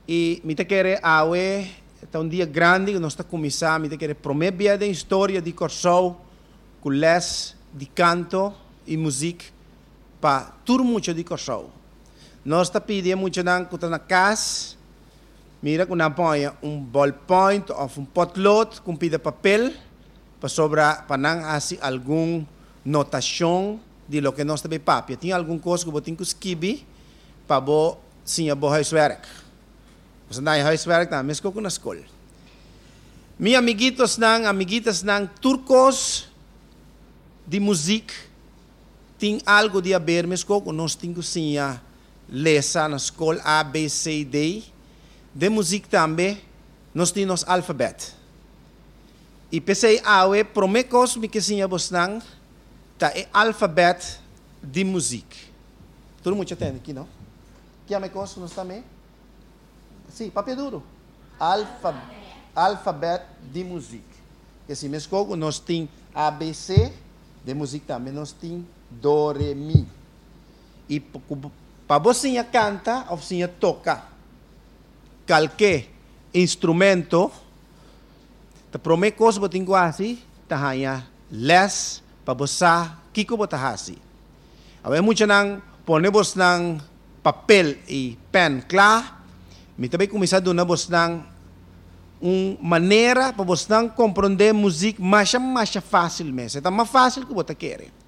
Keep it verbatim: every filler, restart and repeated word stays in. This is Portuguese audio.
E me te quer awe, é um dia grande que nós está começando, me te quer prometer a história de Corsou, com les de canto e música para tudo muito de Corsou. Nós está pedindo muito não que na casa, mira que não põe um ballpoint ou um potlot com pida papel para sobra para não fazer algum notação de lo que nós está bem papel. Tem alguma coisa que você tem que escrever para bo sim a bo huiswerk. Você não é huiswerk na mesmo que na escola. Mi amiguitos nang amiguitas nang turcos de música tem algo de a ver mesmo que nós temos que sim a lesa na escola A B C D. De música também, nós temos alfabeto. E pensei, ah, é promecos me que sim a bosnang, tá é alfabeto de música. Todo mundo tem aqui, não? Que é mecos nós também? Sim, papel duro. Alfa, alfabeto de música. Que assim, mesmo nós temos A B C, de música também nós temos Do, Re, Mi. E para você canta, ou você toca qualquer instrumento, te promete coisa que você assim, tahanya les para você que que você assim. Agora muito nang ponemos nang papel e pen claro, me também começar a dar vos nang uma maneira para você compreender música mais mais fácil mesmo. É mais fácil que você quer.